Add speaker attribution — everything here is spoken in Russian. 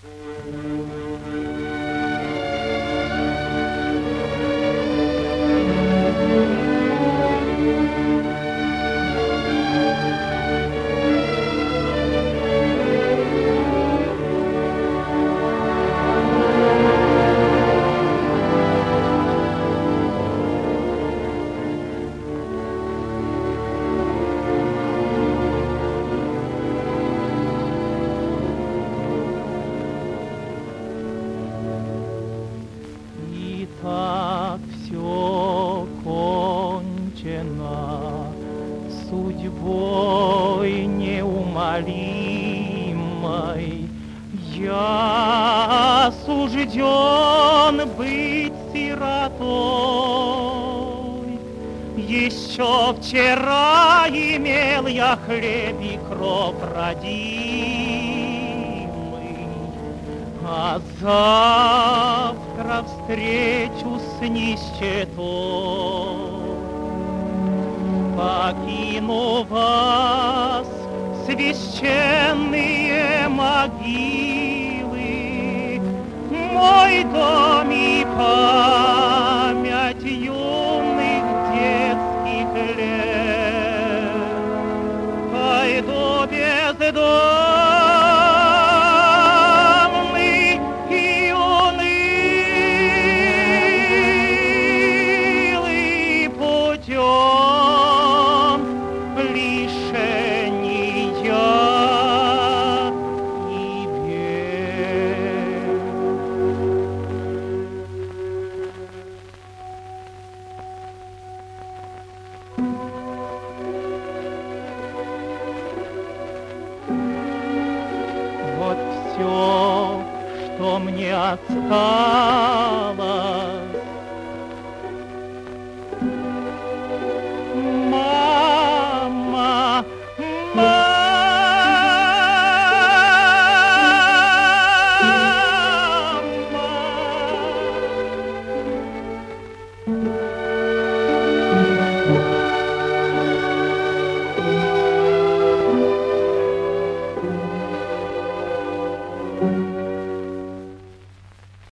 Speaker 1: Так все кончено судьбой неумолимой. Я осужден быть сиротой. Еще вчера имел я хлеб и кров родимый, а завтра встречу с нищетой. Покину вас, священные могилы, мой дом и память юных детских лет. Пойду бездомный и унылый путем лишения и бед. Вот все, что мне осталось,